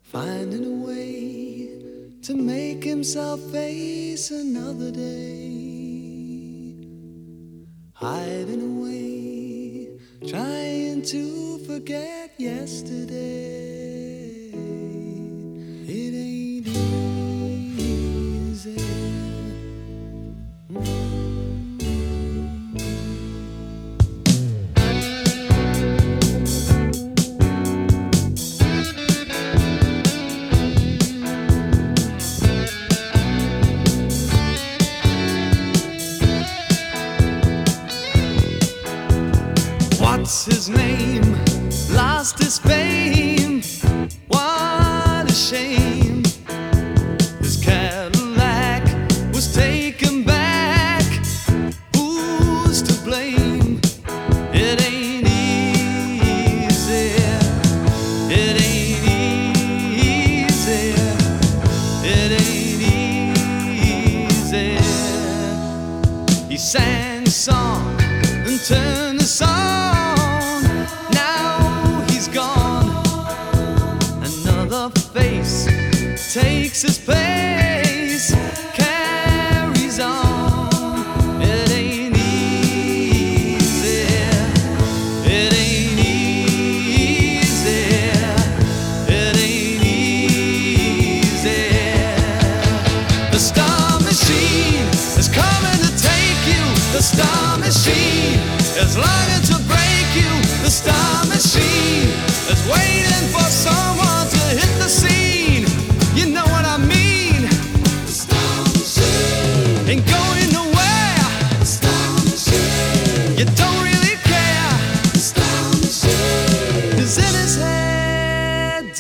finding a way to make himself face another day, hiding away, trying to forget yesterday. It ain't easy. What's his name? Lost his fame. What a shame. His Cadillac was taken back. Who's to blame? It ain't easy. It ain't easy. It ain't easy. He sang a song and turned the song. Face takes his place, carries on. It ain't easy. It ain't easy. It ain't easy. The star machine is coming to take you. The star machine is longing to break you. The star machine is waiting for someone to hit the scene. You know what I mean? The star machine ain't going nowhere. The star machine, you don't really care. The star machine is in his head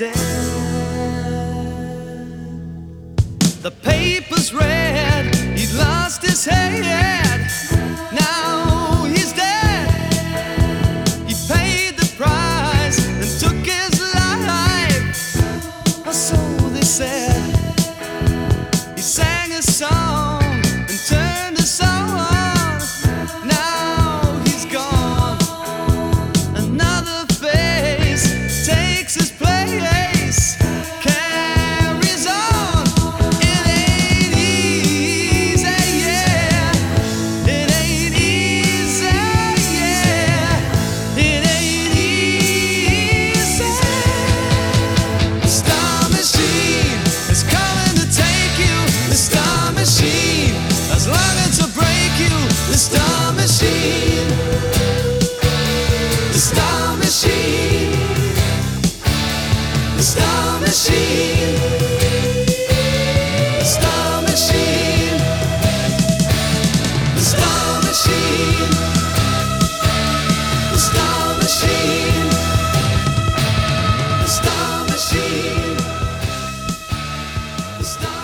dead. The paper's read, he lost his head. Now he's dead. He paid the price and took his life. So they said. He sang a song and turned the song on. Now he's gone. Another face takes his place, carries on. It ain't easy, yeah. It ain't easy, yeah. It ain't easy. The star machine is coming to take you. The star machine is longing to break you. The star machine. The star machine. The star machine. The star machine. The star machine. The star machine. The star machine. The star